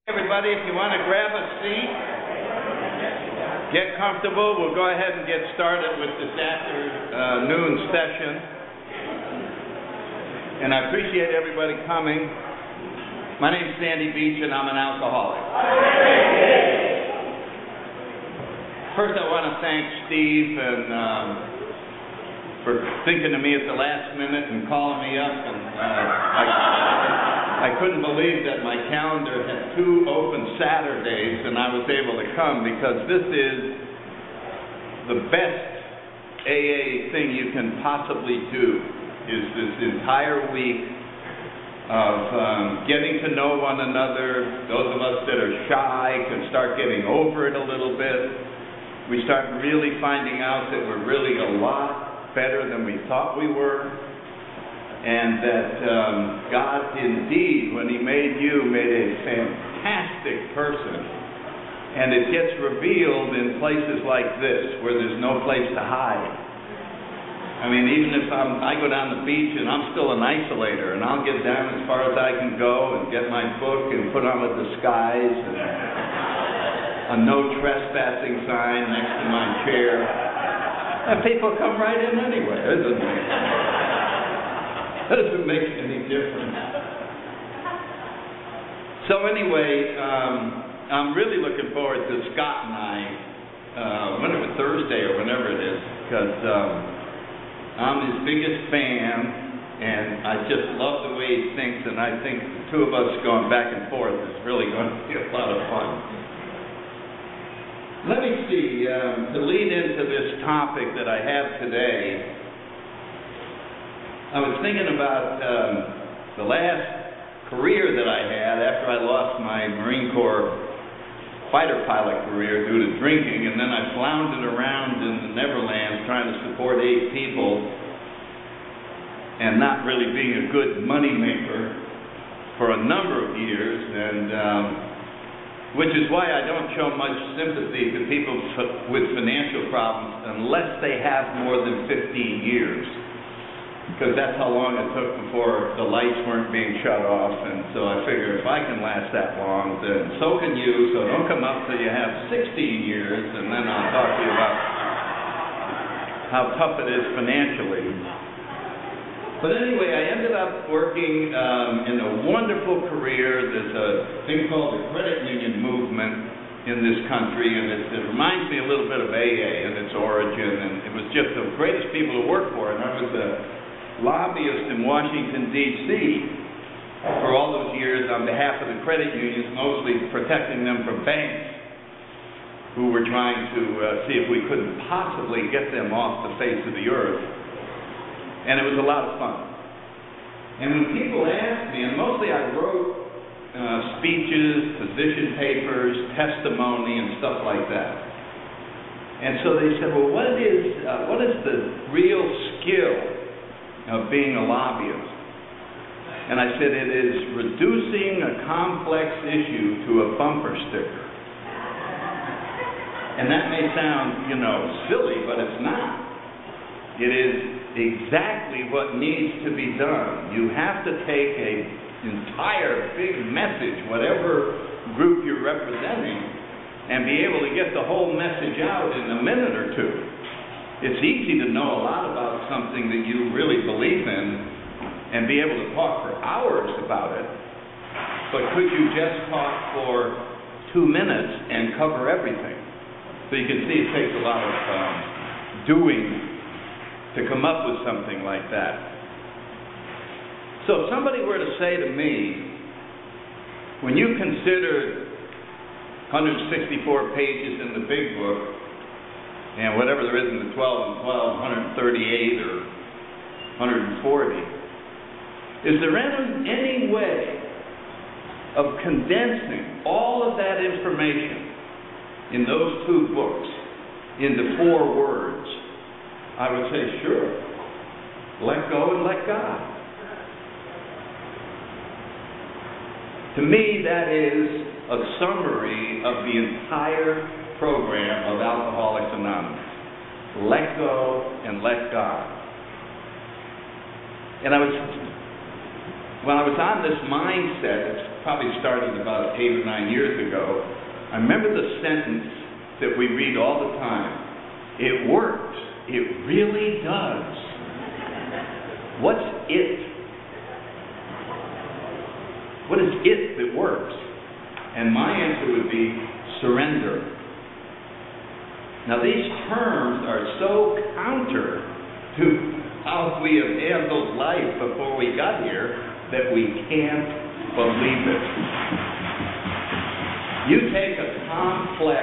Everybody, if you want to grab a seat, get comfortable. We'll go ahead and get started with this afternoon session. And I appreciate everybody coming. My name's Sandy Beach, and I'm an alcoholic. First, I want to thank Steve for thinking of me at the last minute and calling me up. And I couldn't believe that my calendar had 2 open Saturdays and I was able to come, because this is the best AA thing you can possibly do, is this entire week of getting to know one another. Those of us that are shy can start getting over it a little bit. We start really finding out that we're really a lot better than we thought we were. And that God indeed, when He made you, made a fantastic person. And it gets revealed in places like this, where there's no place to hide. I mean, even if I go down the beach and I'm still an isolator, and I'll get down as far as I can go and get my book and put on a disguise and a no trespassing sign next to my chair. And people come right in anyway, doesn't it? Doesn't make any difference. So anyway, I'm really looking forward to Scott and I, whenever Thursday or whenever it is, because I'm his biggest fan, and I just love the way he thinks, and I think the two of us going back and forth is really going to be a lot of fun. Let me see, to lead into this topic that I have today, I was thinking about the last career that I had after I lost my Marine Corps fighter pilot career due to drinking, and then I floundered around in the Neverlands trying to support 8 people and not really being a good money maker for a number of years, and which is why I don't show much sympathy to people with financial problems unless they have more than 15 years. Because that's how long it took before the lights weren't being shut off, and so I figure if I can last that long, then so can you. So don't come up till you have 16 years, and then I'll talk to you about how tough it is financially. But anyway, I ended up working in a wonderful career. There's a thing called the credit union movement in this country, and it reminds me a little bit of AA and its origin, and it was just the greatest people to work for, and I was a lobbyist in Washington, D.C. for all those years on behalf of the credit unions, mostly protecting them from banks who were trying to see if we couldn't possibly get them off the face of the earth. And it was a lot of fun. And when people asked me, and mostly I wrote speeches, position papers, testimony, and stuff like that. And so they said, well, what is the real skill of being a lobbyist? And I said, it is reducing a complex issue to a bumper sticker. And that may sound, silly, but it's not. It is exactly what needs to be done. You have to take an entire big message, whatever group you're representing, and be able to get the whole message out in a minute or two. It's easy to know a lot about something that you really believe in and be able to talk for hours about it, but could you just talk for 2 minutes and cover everything? So you can see it takes a lot of doing to come up with something like that. So if somebody were to say to me, when you consider 164 pages in the big book, and whatever there is in the 12 and 12, 138 or 140, is there any way of condensing all of that information in those 2 books into 4 words? I would say, sure. Let go and let God. To me, that is a summary of the entire program of Alcoholics Anonymous. Let go and let God. And I was when I was on this mindset, it's probably started about 8 or 9 years ago, I remember the sentence that we read all the time. It works. It really does. What's it? What is it that works? And my answer would be surrender. Now these terms are so counter to how we have handled life before we got here that we can't believe it. You take a complex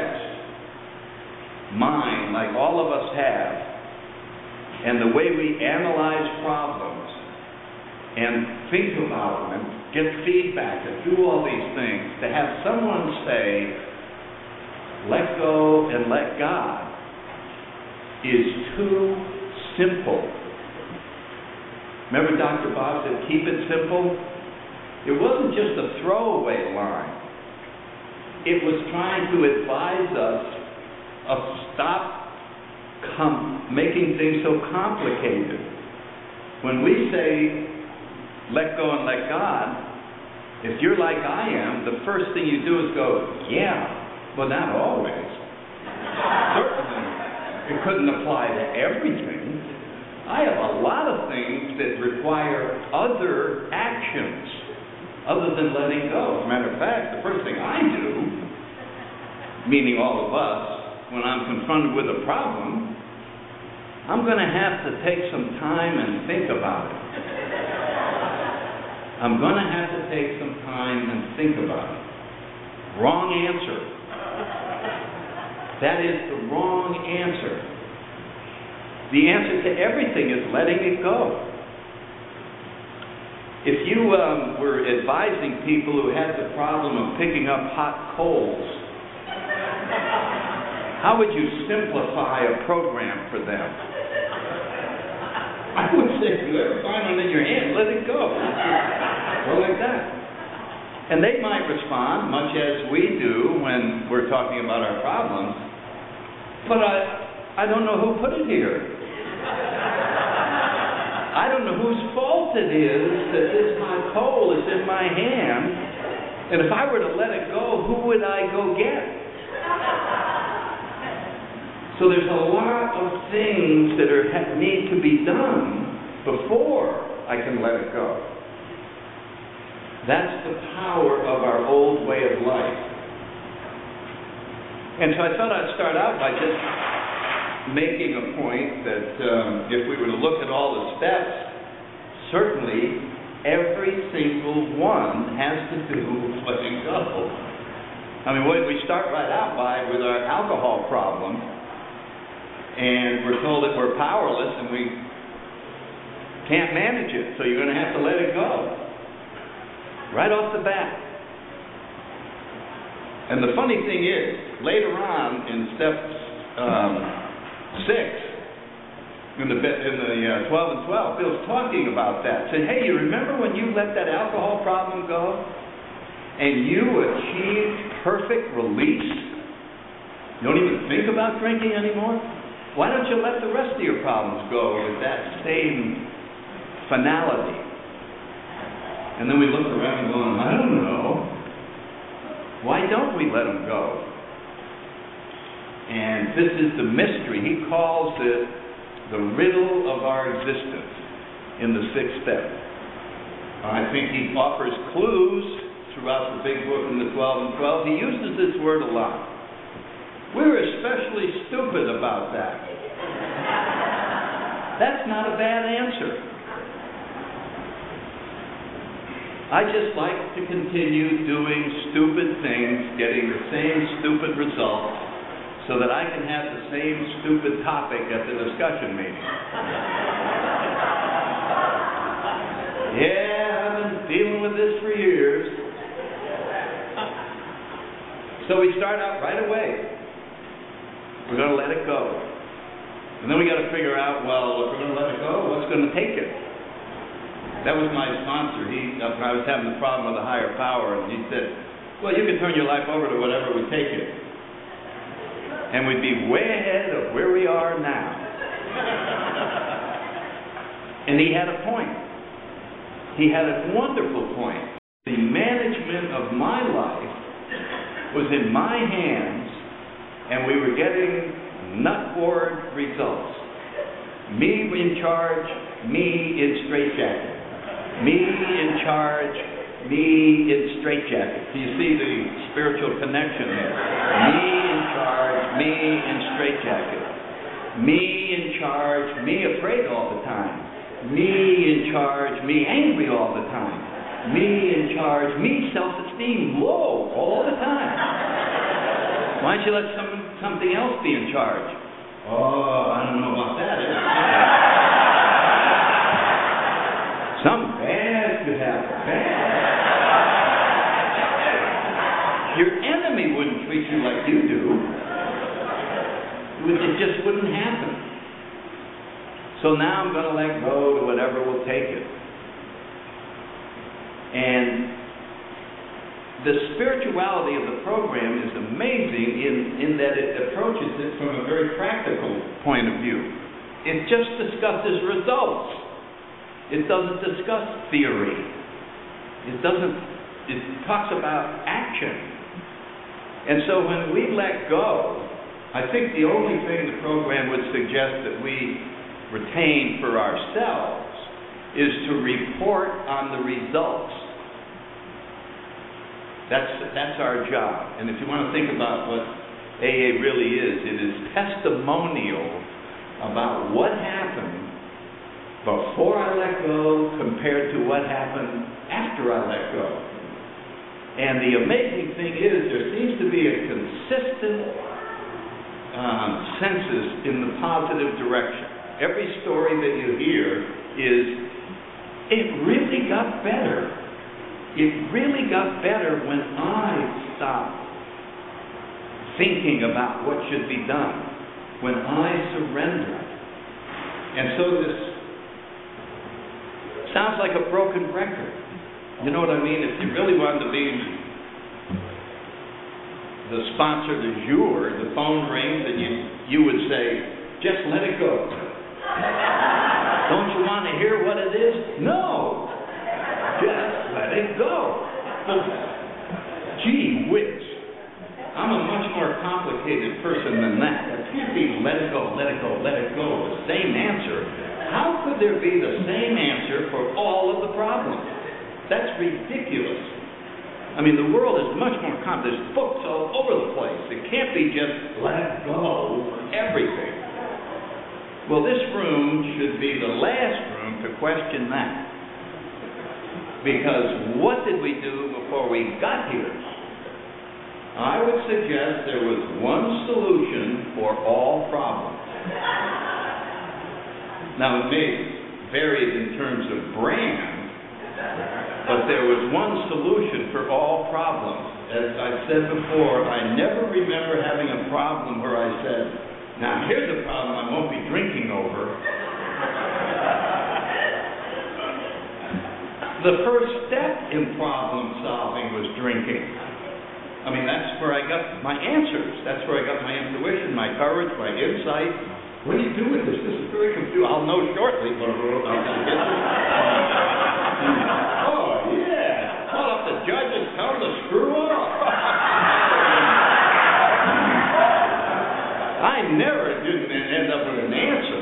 mind like all of us have, and the way we analyze problems and think about them and get feedback and do all these things, to have someone say, let go and let God, is too simple. Remember Dr. Bob said, keep it simple? It wasn't just a throwaway line. It was trying to advise us of stop making things so complicated. When we say, let go and let God, if you're like I am, the first thing you do is go, yeah, but not always. Certainly, it couldn't apply to everything. I have a lot of things that require other actions other than letting go. As a matter of fact, the first thing I do, meaning all of us, when I'm confronted with a problem, I'm going to have to take some time and think about it. I'm going to have to take some time and think about it. Wrong answer. That is the wrong answer. The answer to everything is letting it go. If you were advising people who had the problem of picking up hot coals, how would you simplify a program for them? I would say, if you ever find one in your hand, let it go. Or like that. And they might respond, much as we do when we're talking about our problems, but I don't know who put it here. I don't know whose fault it is that this hot coal is in my hand, and if I were to let it go, who would I go get? So there's a lot of things that need to be done before I can let it go. That's the power of our old way of life. And so I thought I'd start out by just making a point that if we were to look at all the steps, certainly every single one has to do with letting go. I mean, we start right out with our alcohol problem, and we're told that we're powerless and we can't manage it, so you're going to have to let it go. Right off the bat. And the funny thing is, later on in step 6, in the 12 and 12, Bill's talking about that. Said, hey, you remember when you let that alcohol problem go and you achieved perfect release? You don't even think about drinking anymore? Why don't you let the rest of your problems go with that same finality? And then we look around going, I don't know. Why don't we let them go? And this is the mystery. He calls it the riddle of our existence in the 6th step. I think he offers clues throughout the big book in the 12 and 12. He uses this word a lot. We're especially stupid about that. That's not a bad answer. I just like to continue doing stupid things, getting the same stupid results, so that I can have the same stupid topic at the discussion meeting. Yeah, I've been dealing with this for years. So we start out right away. We're going to let it go. And then we got to figure out, well, if we're going to let it go, what's going to take it? That was my sponsor. I was having a problem with a higher power, and he said, well, you can turn your life over to whatever would take it. And we'd be way ahead of where we are now. And he had a point. he had a wonderful point. The management of my life was in my hands, and we were getting nut-board results. Me in charge, me in straitjacket. Me in charge, me in straitjacket. Do you see the spiritual connection there? Me in charge, me in straitjacket. Me in charge, me afraid all the time. Me in charge, me angry all the time. Me in charge, me self-esteem low all the time. Why don't you let something else be in charge? Oh, I don't know about that. Something bad could happen. Bad. Your enemy wouldn't treat you like you do. It just wouldn't happen. So now I'm going to let go to whatever will take it. And the spirituality of the program is amazing in that it approaches it from a very practical point of view. It just discusses results. It doesn't discuss theory. It talks about action. And so when we let go, I think the only thing the program would suggest that we retain for ourselves is to report on the results. That's our job. And if you want to think about what AA really is, it is testimonial about what happened before I let go compared to what happened after I let go. And the amazing thing is there seems to be a consistent census in the positive direction. Every story that you hear is, it really got better. It really got better when I stopped thinking about what should be done, when I surrendered. And so this sounds like a broken record. You know what I mean? If you really wanted to be the sponsor du jour, the phone rings and you would say, just let it go. Don't you want to hear what it is? No. Just let it go. Well, gee whiz. I'm a much more complicated person than that. There can't be let it go, let it go, let it go, the same answer. How could there be the same answer for all of the problems? That's ridiculous. I mean, the world is much more complex. There's books all over the place. It can't be just let go everything. Well, this room should be the last room to question that. Because what did we do before we got here? I would suggest there was one solution for all problems. Now, it may vary in terms of brand, but there was one solution for all problems. As I said before, I never remember having a problem where I said, now here's a problem I won't be drinking over. The first step in problem solving was drinking. I mean, that's where I got my answers. That's where I got my intuition, my courage, my insight. What do you do with this? This is very confusing. I'll know shortly. Oh, yeah. Call up the judge and tell him to screw up. I never didn't end up with an answer.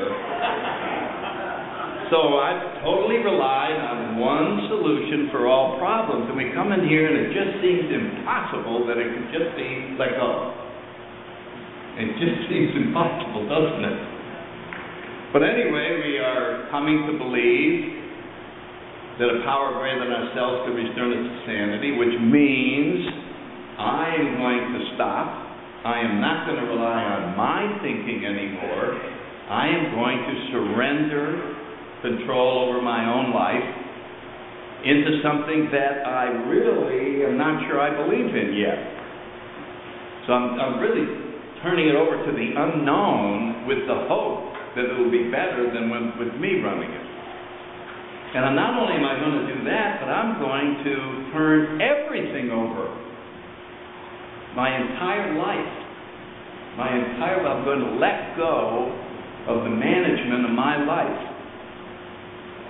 So I've totally relied on one solution for all problems. And we come in here and it just seems impossible that it could just be let go. It just seems impossible, doesn't it? But anyway, we are coming to believe that a power greater than ourselves could restore us to sanity, which means I am going to stop. I am not going to rely on my thinking anymore. I am going to surrender control over my own life into something that I really am not sure I believe in yet. So I'm really turning it over to the unknown with the hope that it will be better than with me running it. And not only am I going to do that, but I'm going to turn everything over. My entire life. I'm going to let go of the management of my life.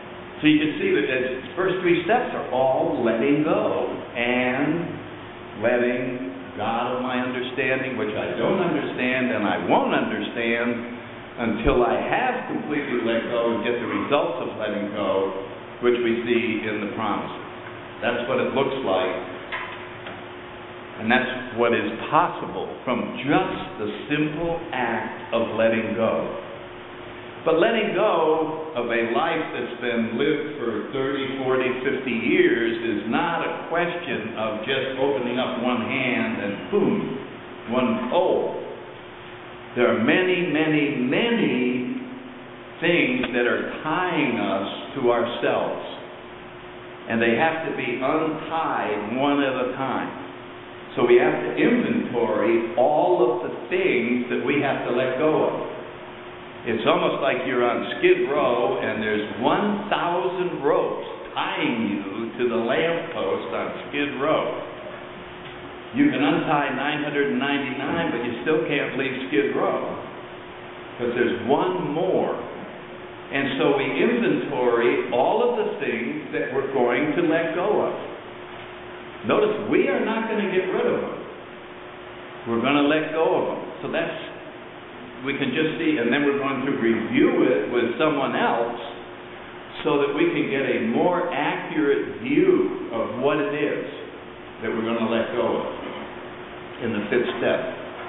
So you can see that the first three steps are all letting go and letting God of my understanding, which I don't understand and I won't understand until I have completely let go and get the results of letting go, which we see in the promises. That's what it looks like. And that's what is possible from just the simple act of letting go. But letting go of a life that's been lived for 30, 40, 50 years is not a question of just opening up one hand and boom, one hole. There are many, many, many things that are tying us to ourselves. And they have to be untied one at a time. So we have to inventory all of the things that we have to let go of. It's almost like you're on Skid Row and there's 1,000 ropes tying you to the lamppost on Skid Row. You can untie 999, but you still can't leave Skid Row because there's one more. And so we inventory all of the things that we're going to let go of. Notice, we are not going to get rid of them. We're going to let go of them. So we can just see, and then we're going to review it with someone else so that we can get a more accurate view of what it is that we're going to let go of in the fifth step.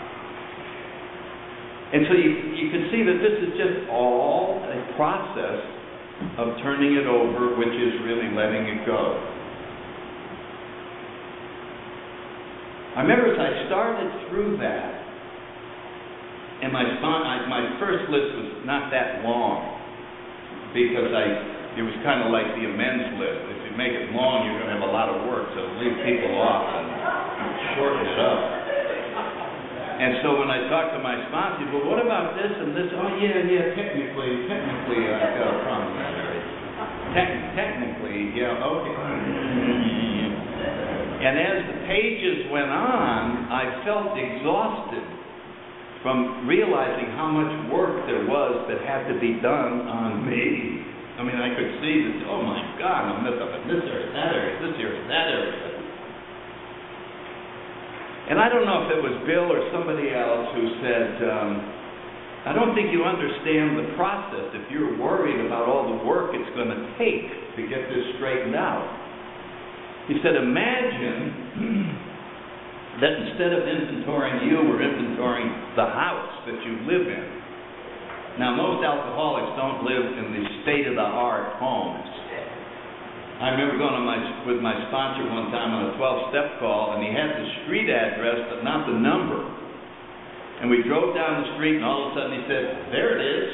And so you can see that this is just all a process of turning it over, which is really letting it go. I remember as I started through that, and my first list was not that long, because it was kind of like the amends list. If you make it long, you're going to have a lot of work, so leave people off and shorten it up. And so when I talked to my sponsors, well, what about this and this? Oh, yeah, technically, I've got a problem in that area. Technically, yeah, okay. And as the pages went on, I felt exhausted from realizing how much work there was that had to be done on me. I mean, I could see that, oh my God, I'm messed up in this area, that area, this area, that area. And I don't know if it was Bill or somebody else who said, I don't think you understand the process if you're worried about all the work it's going to take to get this straightened out. He said, imagine that instead of inventorying you, we're inventorying the house that you live in. Now, most alcoholics don't live in the state-of-the-art homes. I remember going with my sponsor one time on a 12-step call, and he had the street address, but not the number. And we drove down the street, and all of a sudden he said, there it is.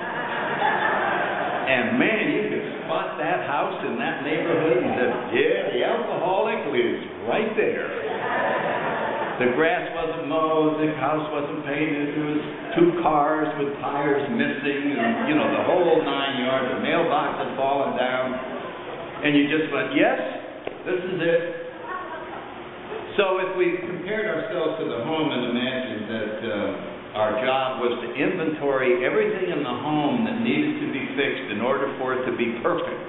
And man, you could spot that house in that neighborhood. He said, yeah, the alcoholic lives right there. The grass wasn't mowed, the house wasn't painted, there was 2 cars with tires missing, and, the whole 9 yards. The mailbox had fallen down. And you just went, yes, this is it. So if we compared ourselves to the home and imagined that our job was to inventory everything in the home that needed to be fixed in order for it to be perfect.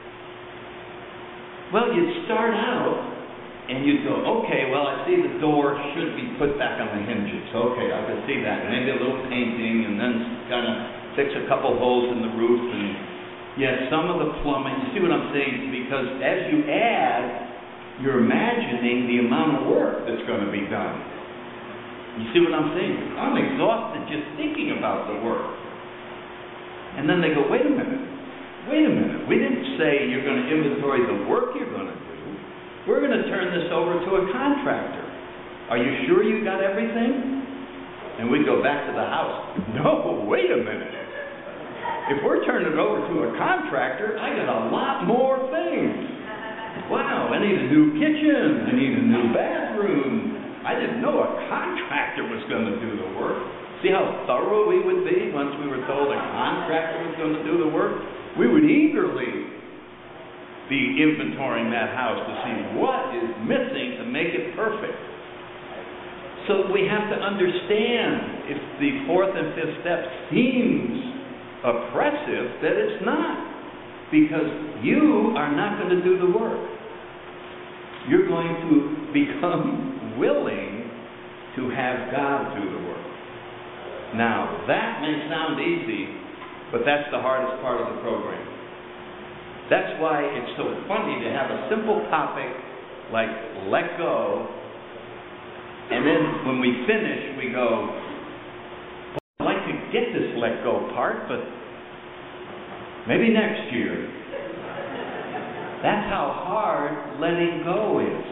Well, you'd start out and you'd go, okay, well, I see the door should be put back on the hinges. Okay, I can see that. Maybe a little painting, and then kind of fix a couple holes in the roof, and some of the plumbing. You see what I'm saying? Because as you add, you're imagining the amount of work that's going to be done. You see what I'm saying? I'm exhausted just thinking about the work. And then they go, wait a minute. We didn't say you're going to inventory the work you're going to do. We're going to turn this over to a contractor. Are you sure you got everything? And we go back to the house. No, wait a minute. If we're turning it over to a contractor, I got a lot more things. Wow, I need a new kitchen. I need a new bathroom. I didn't know a contractor was going to do the work. See how thorough we would be once we were told a contractor was going to do the work? We would eagerly be inventorying that house to see what is missing to make it perfect. So we have to understand, if the fourth and fifth step seems oppressive, that it's not. because you are not going to do the work. You're going to become willing to have God do the work. Now, that may sound easy, but that's the hardest part of the program. That's why it's so funny to have a simple topic like let go, and then when we finish, we go, well, I'd like to get this let go part, but maybe next year. That's how hard letting go is.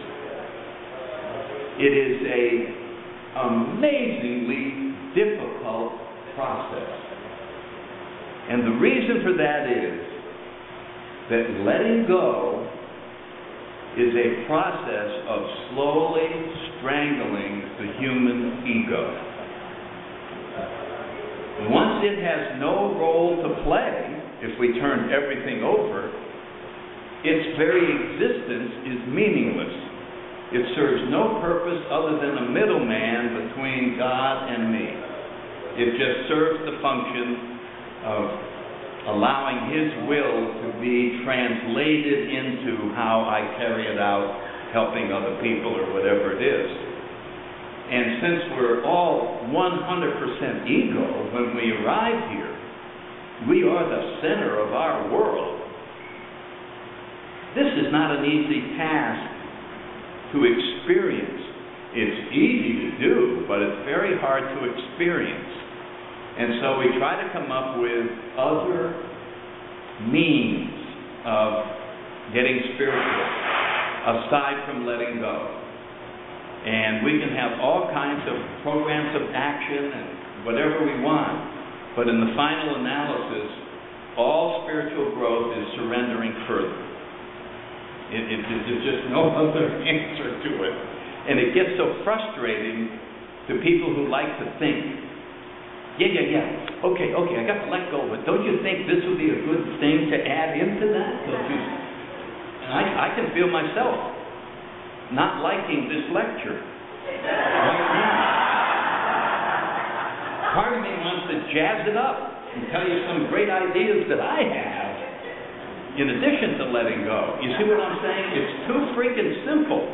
It is an amazingly difficult process. And the reason for that is that letting go is a process of slowly strangling the human ego. Once it has no role to play, if we turn everything over, its very existence is meaningless. It serves no purpose other than a middleman between God and me. It just serves the function of allowing His will to be translated into how I carry it out, helping other people or whatever it is. And since we're all 100% ego when we arrive here, we are the center of our world. This is not an easy task to experience. It's easy to do, but it's very hard to experience. And so we try to come up with other means of getting spiritual aside from letting go. And we can have all kinds of programs of action and whatever we want, but in the final analysis, all spiritual growth is surrendering further. There's just no other answer to it. And it gets so frustrating to people who like to think, okay, I got to let go, but don't you think this would be a good thing to add into that? Don't you? And I can feel myself not liking this lecture right now. Part of me wants to jazz it up and tell you some great ideas that I have in addition to letting go. You see what I'm saying? It's too freaking simple.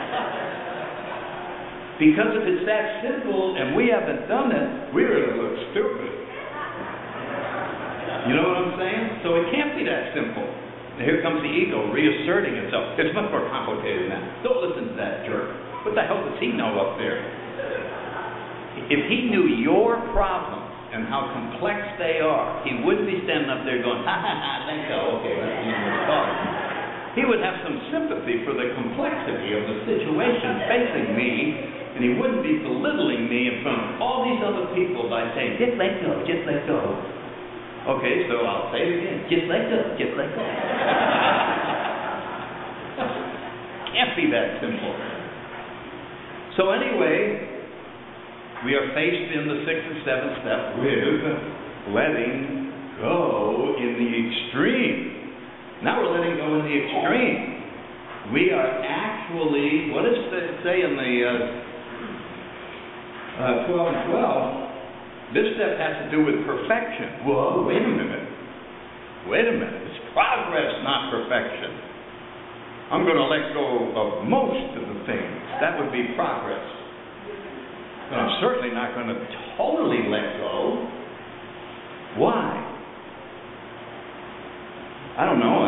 Because if it's that simple and we haven't done it, we're going to look stupid. You know what I'm saying? So it can't be that simple. And here comes the ego reasserting itself. It's much more complicated than that. Don't listen to that jerk. What the hell does he know up there? If he knew your problems and how complex they are, he wouldn't be standing up there going, let go, okay, let's see what's talking. He would have some sympathy for the complexity of the situation facing me, and he wouldn't be belittling me in front of all these other people by saying, just let go, just let go. Okay, so I'll say it again, just let go, just let go. Can't be that simple. So anyway, we are faced in the 6th and 7th step with letting go in the extreme. Now we're letting go in the extreme. We are actually, what does it say in the 12 and 12? This step has to do with perfection. Whoa, wait a minute. It's progress, not perfection. I'm going to let go of most of the things. That would be progress. But I'm certainly not going to totally let go. Why? I don't know.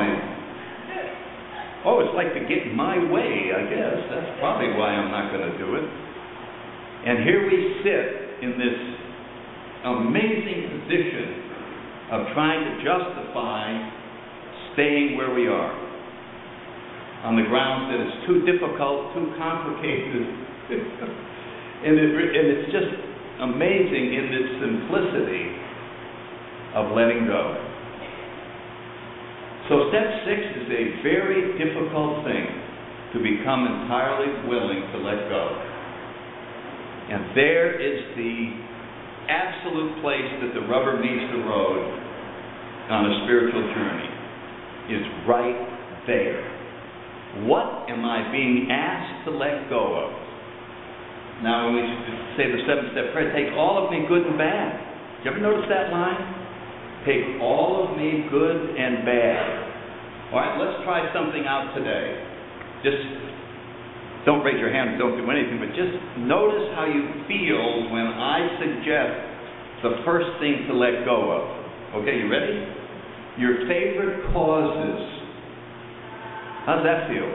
It's like to get my way, I guess. That's probably why I'm not going to do it. And here we sit in this amazing position of trying to justify staying where we are on the grounds that it's too difficult, too complicated. And it's just amazing in its simplicity of letting go. So step 6 is a very difficult thing, to become entirely willing to let go. And there is the absolute place that the rubber meets the road on a spiritual journey. Is right there. What am I being asked to let go of? Now, when we say the 7th-step prayer, take all of me, good and bad. Did you ever notice that line? Take all of me, good and bad. All right, let's try something out today. Just don't raise your hand, don't do anything, but just notice how you feel when I suggest the first thing to let go of. Okay, you ready? Your favorite causes. How's that feel?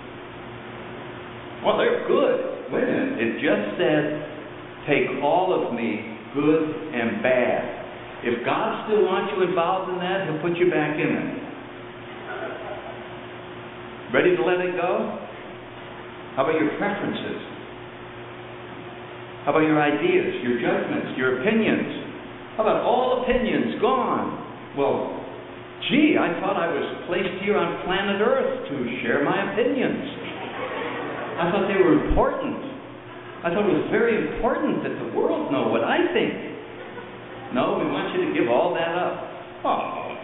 Well, they're good. Wait a minute. It just said, take all of me, good and bad. If God still wants you involved in that, He'll put you back in it. Ready to let it go? How about your preferences? How about your ideas, your judgments, your opinions? How about all opinions gone? Well, gee, I thought I was placed here on planet Earth to share my opinions. I thought they were important. I thought it was very important that the world know what I think. No, we want you to give all that up. Oh.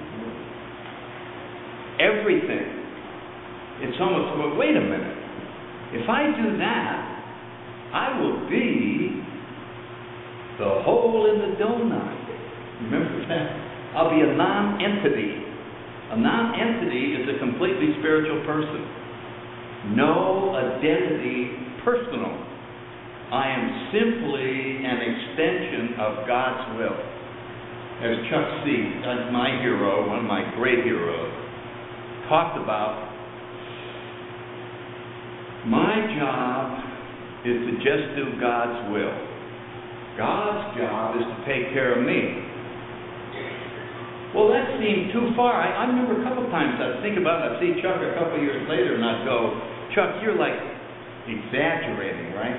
Everything. It's almost, well, wait a minute. If I do that, I will be the hole in the donut. Remember that? I'll be a non-entity. A non-entity is a completely spiritual person. No identity personal. I am simply an extension of God's will. As Chuck C., my hero, one of my great heroes, talked about, my job is to just do God's will. God's job is to take care of me. Well, that seemed too far. I remember a couple of times I'd think about it. I'd see Chuck a couple of years later and I'd go, Chuck, you're like exaggerating, right?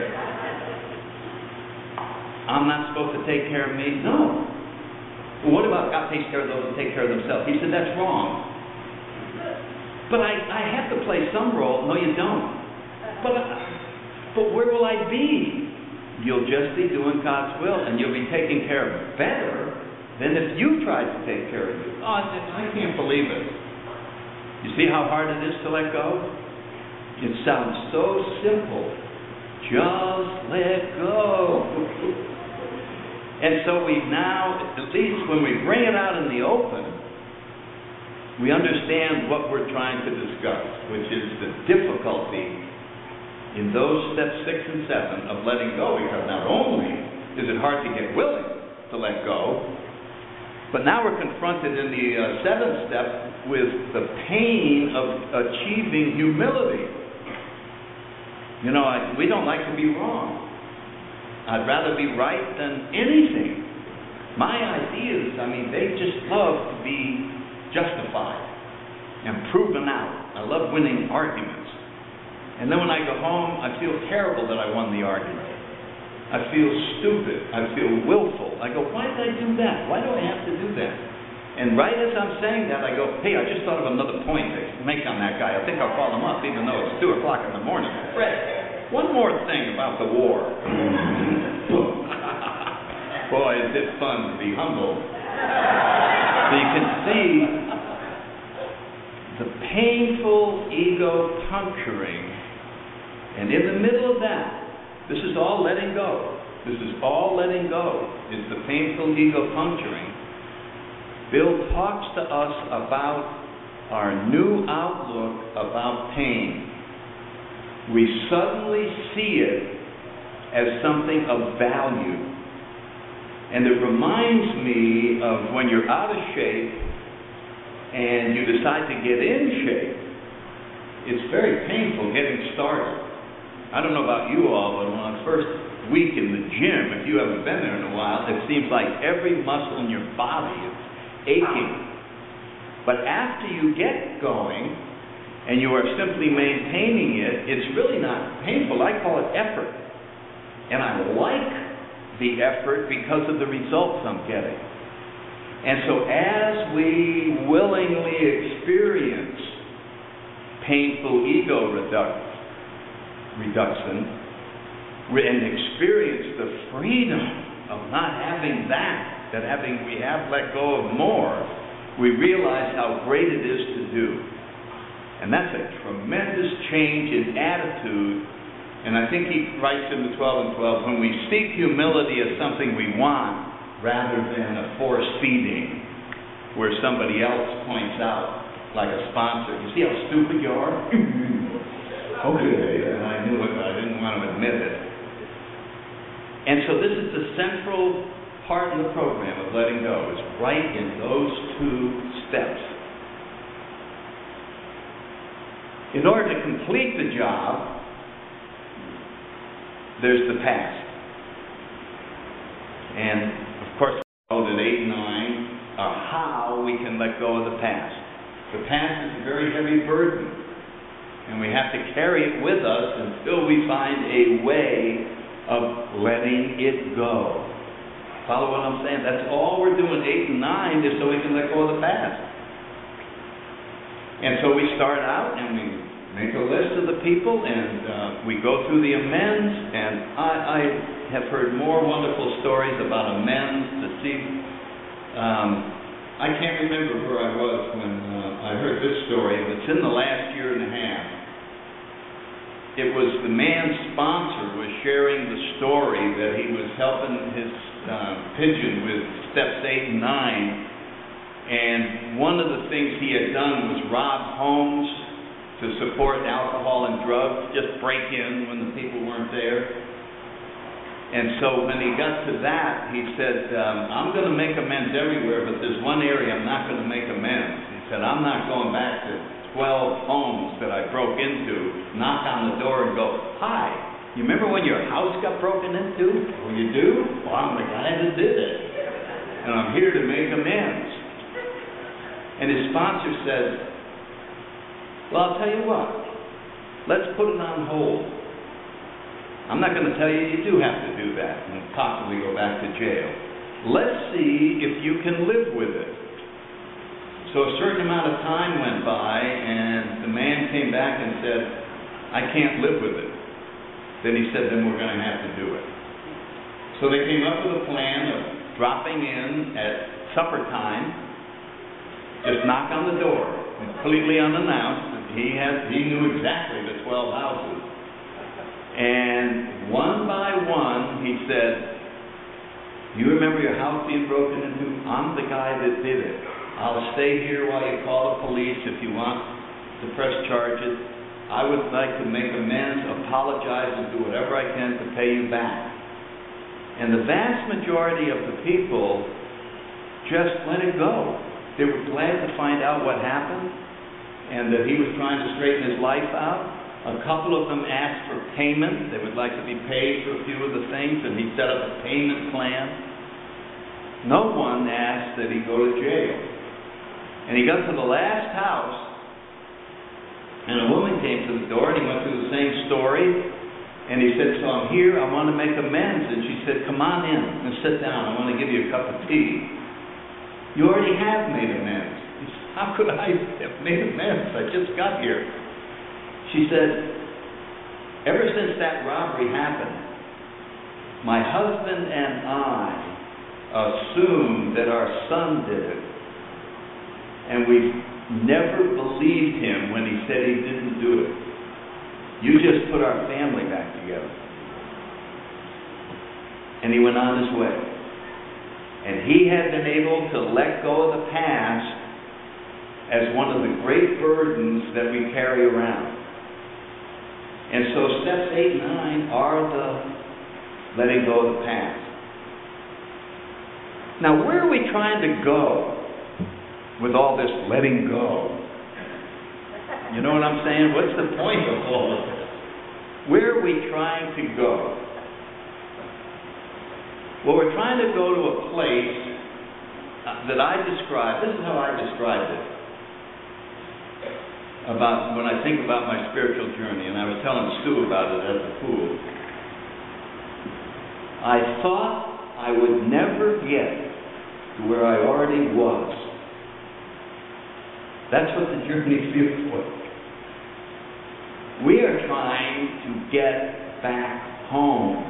I'm not supposed to take care of me? No. Well, what about God takes care of those who take care of themselves? He said, that's wrong. But I have to play some role. No, you don't. But where will I be? You'll just be doing God's will, and you'll be taken care of better than if you tried to take care of you. Oh, I can't believe it. You see how hard it is to let go? It sounds so simple. Just let go. And so we now, at least when we bring it out in the open, we understand what we're trying to discuss, which is the difficulty in those steps 6 and 7 of letting go, because not only is it hard to get willing to let go, but now we're confronted in the 7th step with the pain of achieving humility. You know, we don't like to be wrong. I'd rather be right than anything. My ideas, they just love to be justified and proven out. I love winning arguments. And then when I go home, I feel terrible that I won the argument. I feel stupid. I feel willful. I go, why did I do that? Why do I have to do that? And right as I'm saying that, I go, hey, I just thought of another point to make on that guy. I think I'll call him up, even though it's 2 o'clock in the morning. Fred, one more thing about the war. Boy, is it fun to be humble. So you can see the painful ego puncturing, and in the middle of that, this is all letting go. This is all letting go. It's the painful ego puncturing. Bill talks to us about our new outlook about pain. We suddenly see it as something of value. And it reminds me of when you're out of shape and you decide to get in shape. It's very painful getting started. I don't know about you all, but on the first week in the gym, if you haven't been there in a while, it seems like every muscle in your body is aching. But after you get going and you are simply maintaining it, it's really not painful. I call it effort. And I like the effort because of the results I'm getting. And so as we willingly experience painful ego reduction and experience the freedom of not having that we have let go of more, we realize how great it is to do. And that's a tremendous change in attitude. And I think he writes in the 12 and 12, when we seek humility as something we want rather than a force feeding where somebody else points out like a sponsor. You see how stupid you are? Okay, and I knew it, but I didn't want to admit it. And so this is the central part of the program of letting go. It's right in those two steps. In order to complete the job, there's the past. And, of course, we know that 8 and 9 are how we can let go of the past. The past is a very heavy burden. And we have to carry it with us until we find a way of letting it go. Follow what I'm saying? That's all we're doing, 8 and 9, is so we can let go of the past. And so we start out and we make a list of the people and we go through the amends. And I have heard more wonderful stories about amends to see. I can't remember where I was when I heard this story. It's in the last year and a half. It was the man's sponsor was sharing the story that he was helping his pigeon with steps 8 and 9, and one of the things he had done was rob homes to support alcohol and drugs, just break in when the people weren't there. And so when he got to that, he said, I'm going to make amends everywhere, but there's one area I'm not going to make amends. He said, I'm not going back to 12 homes that I broke into, knock on the door and go, hi, you remember when your house got broken into? Well, you do? Well, I'm the guy that did it. And I'm here to make amends. And his sponsor says, well, I'll tell you what, let's put it on hold. I'm not going to tell you you do have to do that and possibly go back to jail. Let's see if you can live with it. So a certain amount of time went by, and the man came back and said, I can't live with it. Then he said, then we're going to have to do it. So they came up with a plan of dropping in at supper time, just knock on the door, completely unannounced. He knew exactly the 12 houses. And one by one, he said, you remember your house being broken into? I'm the guy that did it. I'll stay here while you call the police if you want to press charges. I would like to make amends, apologize, and do whatever I can to pay you back. And the vast majority of the people just let it go. They were glad to find out what happened and that he was trying to straighten his life out. A couple of them asked for payment. They would like to be paid for a few of the things, and he set up a payment plan. No one asked that he go to jail. And he got to the last house, and a woman came to the door, and he went through the same story, and he said, so I'm here, I want to make amends. And she said, come on in and sit down, I want to give you a cup of tea. You already have made amends. He said, how could I have made amends? I just got here. She said, ever since that robbery happened, my husband and I assumed that our son did it. And we never believed him when he said he didn't do it. You just put our family back together. And he went on his way. And he had been able to let go of the past as one of the great burdens that we carry around. And so steps 8 and 9 are the letting go of the past. Now, where are we trying to go with all this letting go? You know what I'm saying? What's the point of all of this? Where are we trying to go? Well, we're trying to go to a place that I describe. This is how I described it. About when I think about my spiritual journey, and I was telling Stu about it at the pool. I thought I would never get to where I already was. That's what the journey feels like. We are trying to get back home.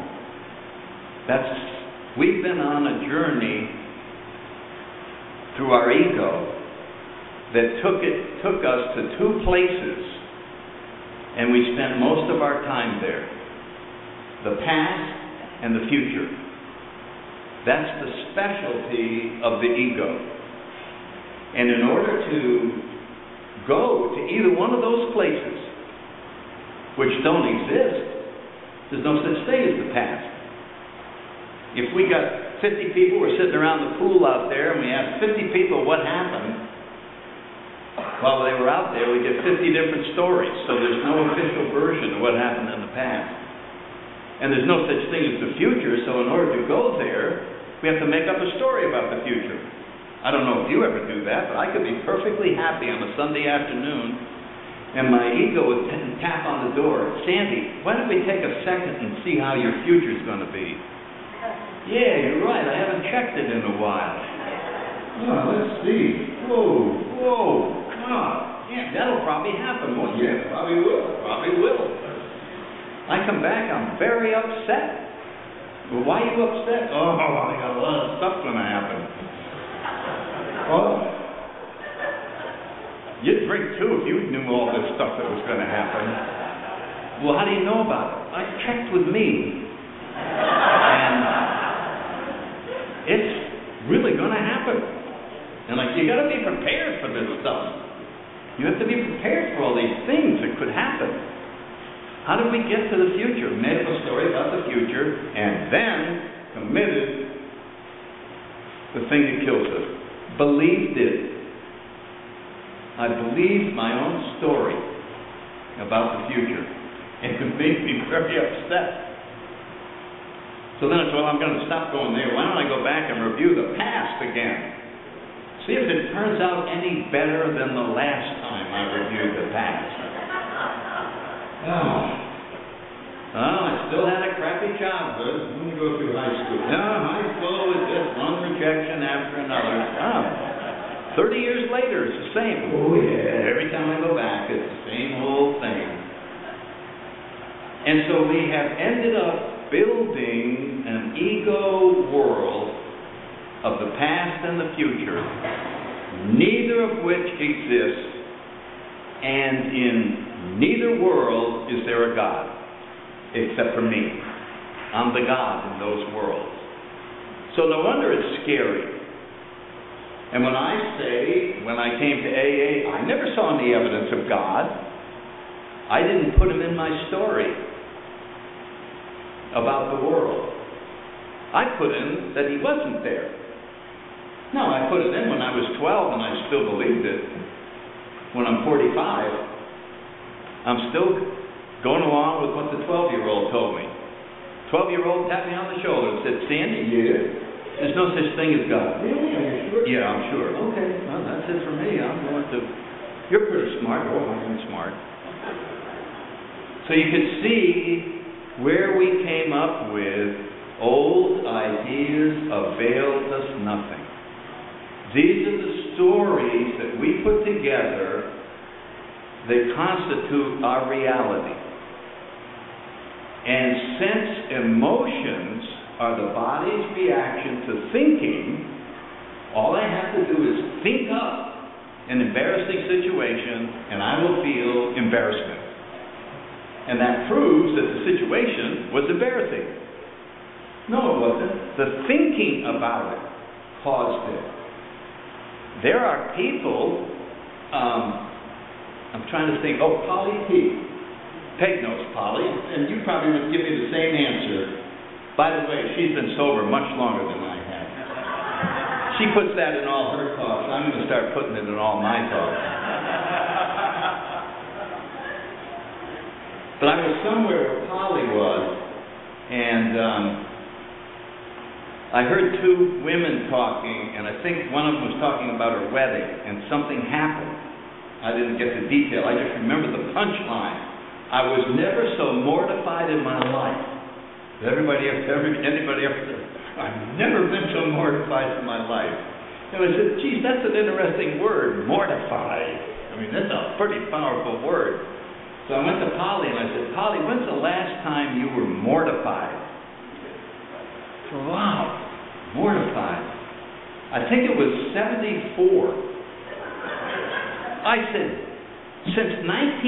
We've been on a journey through our ego that took us to two places, and we spent most of our time there. The past and the future. That's the specialty of the ego. And in order to go to either one of those places, which don't exist, there's no such thing as the past. If we got 50 people, we're sitting around the pool out there, and we ask 50 people what happened while they were out there, we get 50 different stories. So there's no official version of what happened in the past. And there's no such thing as the future, so in order to go there, we have to make up a story about the future. I don't know if you ever do that, but I could be perfectly happy on a Sunday afternoon, and my ego would tap on the door. Sandy, why don't we take a second and see how your future's going to be? Yeah, you're right. I haven't checked it in a while. Oh, let's see. Whoa. Yeah, that'll probably happen, won't it? Yeah, probably will. I come back, I'm very upset. Well, why are you upset? Oh, I got a lot of stuff going to happen. Well, you'd drink too if you knew all this stuff that was going to happen. Well, how do you know about it? I checked with me. And it's really going to happen. And you got to be prepared for this stuff. You have to be prepared for all these things that could happen. How did we get to the future? Made up a story about the future, and then committed the thing that kills us. Believed it. I believed my own story about the future, and it made me very upset. So then I thought, well, I'm going to stop going there. Why don't I go back and review the past again? See if it turns out any better than the last time I reviewed the past. I still had a crappy childhood. Let me go through high school. High school was just one rejection after another. 30 years later, it's the same. Oh, yeah. Every time I go back, it's the same old thing. And so we have ended up building an ego world of the past and the future, neither of which exists, and in neither world is there a God, except for me. I'm the God in those worlds. So no wonder it's scary. And when I came to AA, I never saw any evidence of God. I didn't put him in my story about the world. I put in that he wasn't there. No, I put it in when I was 12 and I still believed it. When I'm 45, I'm still going along with what the 12-year-old told me. 12-year-old tapped me on the shoulder and said, Sandy, there's no such thing as God. Really? Are you sure? Yeah, I'm sure. Okay, well, that's it for me. I'm going to... You're pretty smart. Oh, I'm smart. So you could see where we came up with old ideas availed us nothing. These are the stories that we put together that constitute our reality. And since emotions are the body's reaction to thinking, all I have to do is think up an embarrassing situation and I will feel embarrassment. And that proves that the situation was embarrassing. No, it wasn't. The thinking about it caused it. There are people, I'm trying to think, Polly P. Peg knows Polly, and you probably would give me the same answer. By the way, she's been sober much longer than I have. She puts that in all her talks. I'm going to start putting it in all my talks. But I was somewhere where Polly was, and I heard two women talking, and I think one of them was talking about her wedding, and something happened. I didn't get the detail. I just remember the punchline. I was never so mortified in my life. Anybody ever? I've never been so mortified in my life. And I said, geez, that's an interesting word, mortified. I mean, that's a pretty powerful word. So I went to Polly and I said, Polly, when's the last time you were mortified? Wow, mortified. I think it was 74. I said, since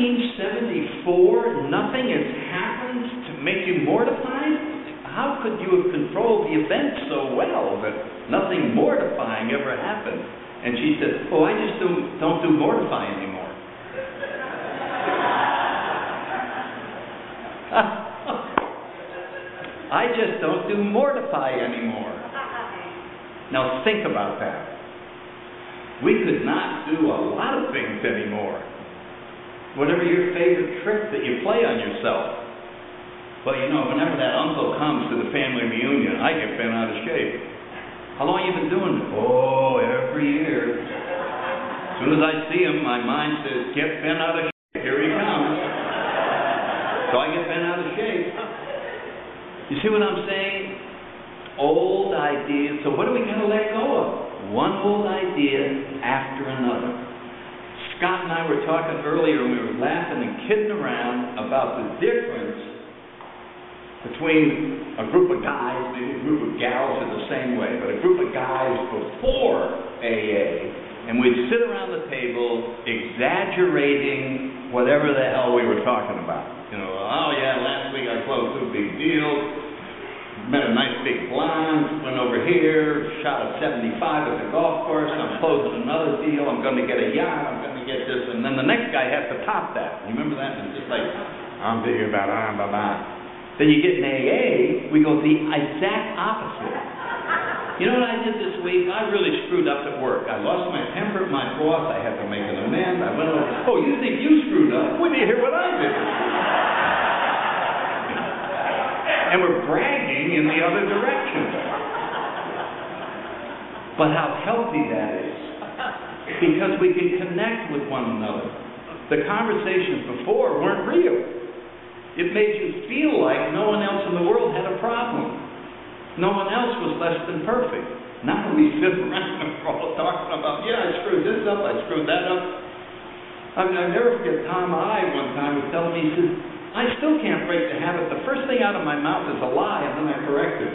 1974, nothing has happened to make you mortified? How could you have controlled the event so well that nothing mortifying ever happened? And she said, I just don't do mortifying anymore. I just don't do mortify anymore. Now think about that. We could not do a lot of things anymore. Whatever your favorite trick that you play on yourself. Well, you know, whenever that uncle comes to the family reunion, I get bent out of shape. How long you been doing it? Oh, every year. As soon as I see him, my mind says, get bent out of shape. Here he comes. So I get bent out of shape. You see what I'm saying? Old ideas. So what do we got to let go of? One old idea after another. Scott and I were talking earlier, and we were laughing and kidding around about the difference between a group of guys, maybe a group of gals are the same way, but a group of guys before AA, and we'd sit around the table exaggerating whatever the hell we were talking about. You know, oh yeah, last week I closed 2 big deals, met a nice big blonde, went over here, shot a 75 at the golf course, I'm closing another deal, I'm going to get a yacht, I'm going to get this, and then the next guy has to top that. You remember that? It's just like, I'm thinking about blah. Then you get in AA, we go the exact opposite. You know what I did this week? I really screwed up at work. I lost my temper at my boss, I had to make an amends, I went over, oh, you think you screwed up? Wait till you hear what I did. And we're bragging in the other direction. But how healthy that is. Because we can connect with one another. The conversations before weren't real. It made you feel like no one else in the world had a problem. No one else was less than perfect. Now we sit around and we're all talking about, yeah, I screwed this up, I screwed that up. I mean, I'll never forget Tom I one time was telling me, he says, I still can't break the habit. The first thing out of my mouth is a lie, and then I correct it.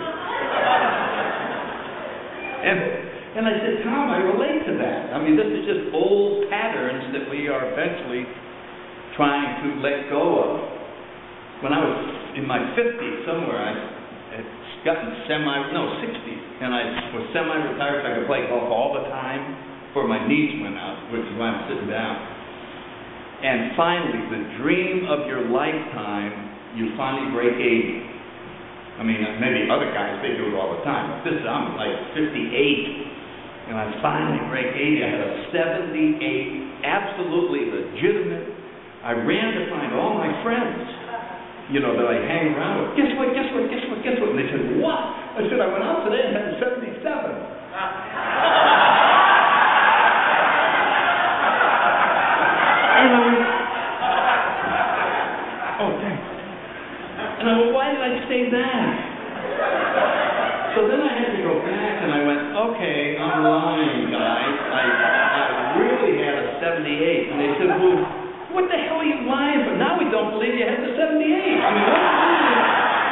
And I said, Tom, I relate to that. I mean, this is just old patterns that we are eventually trying to let go of. When I was in my 50s somewhere, I had gotten 60s, and I was semi-retired, so I could play golf all the time before my knees went out, which is why I'm sitting down. And finally, the dream of your lifetime, you finally break 80. I mean, maybe other guys, they do it all the time, but this, I'm like 58, and I finally break 80. I had a 78, absolutely legitimate. I ran to find all my friends, you know, that I hang around with. Guess what? And they said, what? I said, I went out today and had a 77. And I went, oh, thanks. And I went, why did I say that? So then I had to go back and I went, okay, I'm lying, guys. I really had a 78. And they said, well, what the hell are you lying for? Now we don't believe you had the 78. I mean, what is it?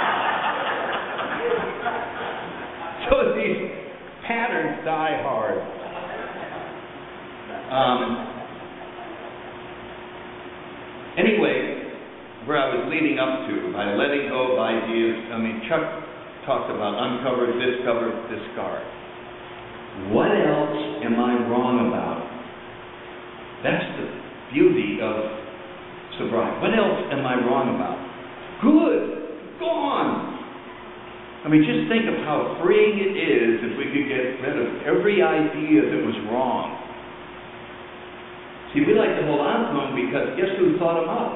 So these patterns die hard. Anyway, where I was leading up to, by letting go of ideas, I mean, Chuck talked about uncovered, discovered, discard. What else am I wrong about? That's the beauty of sobriety. What else am I wrong about? Good. Gone. I mean, just think of how freeing it is if we could get rid of every idea that was wrong. See, we like to hold on to them because guess who thought them up?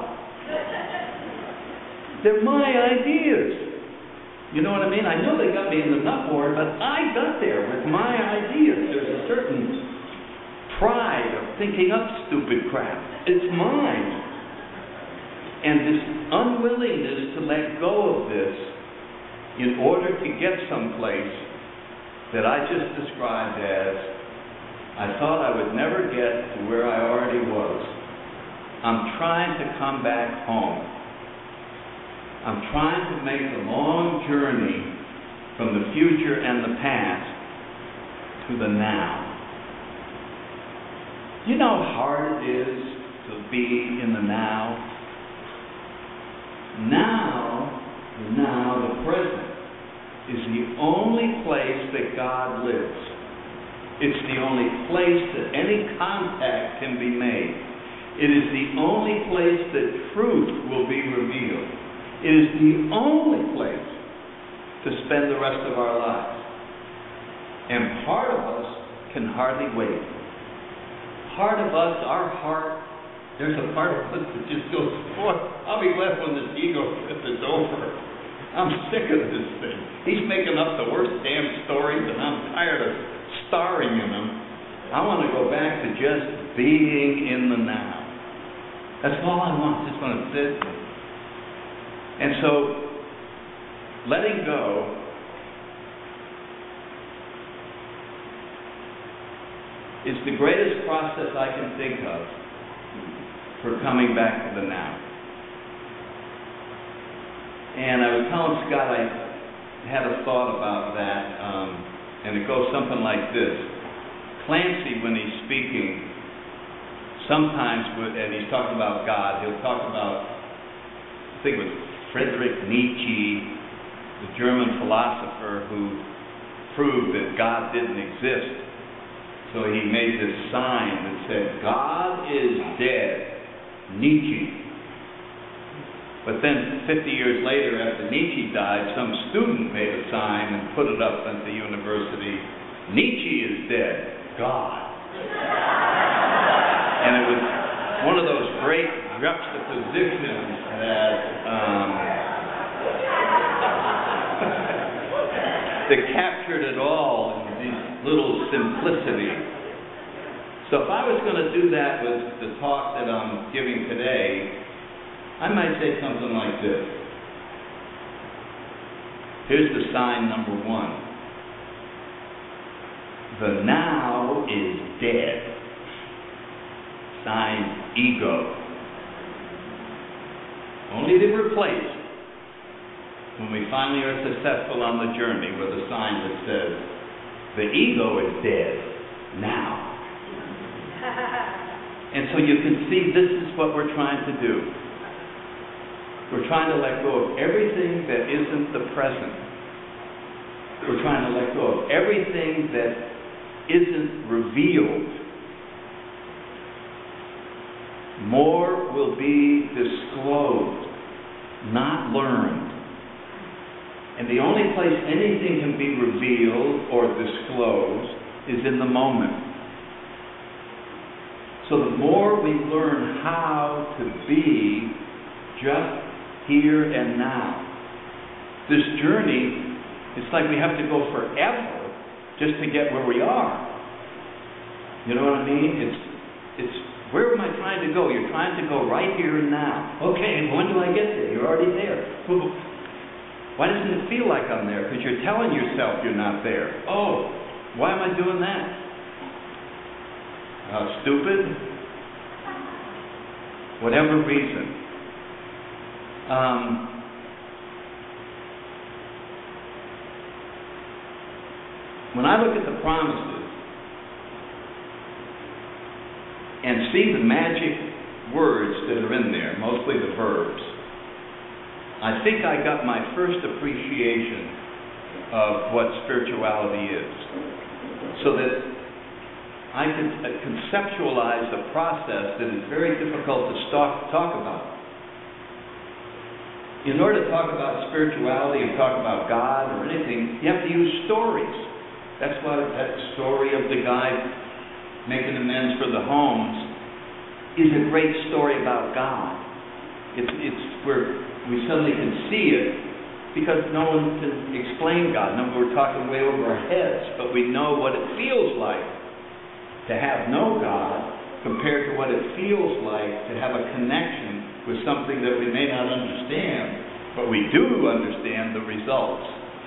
They're my ideas. You know what I mean? I know they got me in the nut board, but I got there with my ideas. There's a certain pride of thinking up stupid crap. It's mine. And this unwillingness to let go of this in order to get someplace that I just described as, I thought I would never get to where I already was. I'm trying to come back home. I'm trying to make the long journey from the future and the past to the now. You know how hard it is to be in the now? Now, the present is the only place that God lives. It's the only place that any contact can be made. It is the only place that truth will be revealed. It is the only place to spend the rest of our lives. And part of us can hardly wait. Part of us, our heart, there's a part of us that just goes, boy, I'll be glad when this ego trip is over. I'm sick of this thing. He's making up the worst damn stories, and I'm tired of starring in them. I want to go back to just being in the now. That's all I want. Just want to sit. And so, letting go is the greatest process I can think of for coming back to the now. And I was telling Scott I had a thought about that, and it goes something like this. Clancy, when he's speaking, sometimes, and he's talking about God, he'll talk about, I think it was Friedrich Nietzsche, the German philosopher who proved that God didn't exist. So he made this sign that said, God is dead, Nietzsche. But then 50 years later, after Nietzsche died, some student made a sign and put it up at the university, Nietzsche is dead, God. And it was one of those great juxtapositions that captured it all in these little simplicity. So if I was going to do that with the talk that I'm giving today, I might say something like this. Here's the sign number one. The now is dead. Sign ego. Only to replace when we finally are successful on the journey with a sign that says, the ego is dead now. And so you can see this is what we're trying to do. We're trying to let go of everything that isn't the present. We're trying to let go of everything that isn't revealed. More will be disclosed, not learned. And the only place anything can be revealed or disclosed is in the moment. So the more we learn how to be just here and now, this journey, it's like we have to go forever just to get where we are. You know what I mean? It's where am I trying to go? You're trying to go right here and now. Okay, when do I get there? You're already there. Why doesn't it feel like I'm there? Because you're telling yourself you're not there. Oh, why am I doing that? Stupid? Whatever reason. When I look at the promises and see the magic words that are in there, mostly the verbs, I think I got my first appreciation of what spirituality is, so that I can conceptualize a process that is very difficult to talk about. In order to talk about spirituality and talk about God or anything, you have to use stories. That's why that story of the guy making amends for the homes is a great story about God. It's where we suddenly can see it because no one can explain God. No, we're talking way over our heads, but we know what it feels like to have no God compared to what it feels like to have a connection with something that we may not understand, but we do understand the results.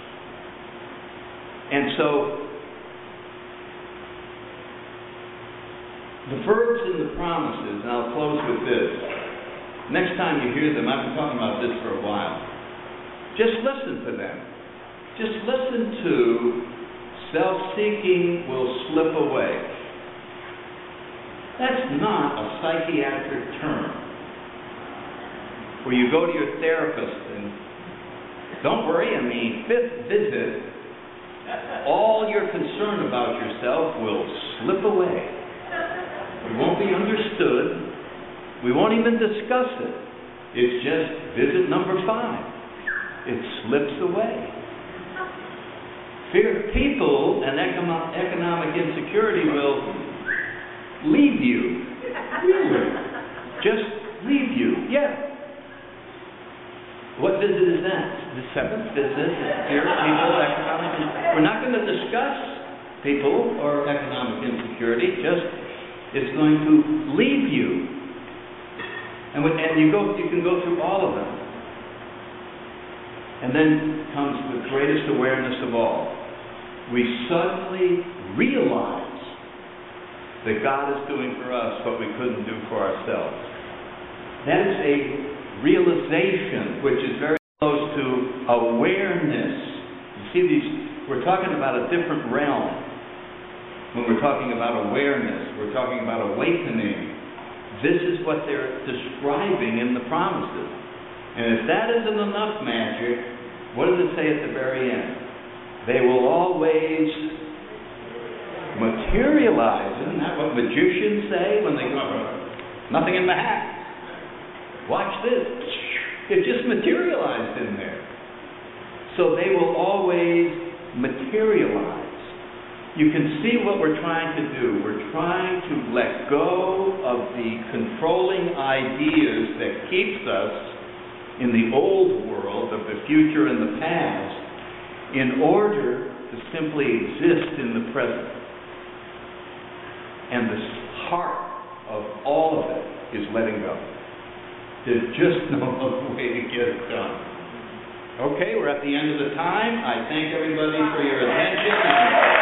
And so, the verbs and the promises, and I'll close with this. Next time you hear them, I've been talking about this for a while, just listen to them. Just listen to self-seeking will slip away. That's not a psychiatric term where you go to your therapist and don't worry, on the 5th visit, all your concern about yourself will slip away. We won't be understood. We won't even discuss it. It's just visit number 5. It slips away. Fear of people and economic insecurity will leave you. Really? Just leave you. Yeah. What visit is that? The 7th visit is fear of people, economic insecurity. We're not going to discuss people or economic insecurity. Just, it's going to leave you. And you can go through all of them. And then comes the greatest awareness of all. We suddenly realize that God is doing for us what we couldn't do for ourselves. That is a realization which is very close to awareness. You see, we're talking about a different realm. When we're talking about awareness, we're talking about awakening. This is what they're describing in the promises. And if that isn't enough magic, what does it say at the very end? They will always materialize. Isn't that what magicians say when they go, nothing in the hat? Watch this. It just materialized in there. So they will always materialize. You can see what we're trying to do. We're trying to let go of the controlling ideas that keeps us in the old world of the future and the past in order to simply exist in the present. And the heart of all of it is letting go. There's just no other way to get it done. Okay, we're at the end of the time. I thank everybody for your attention.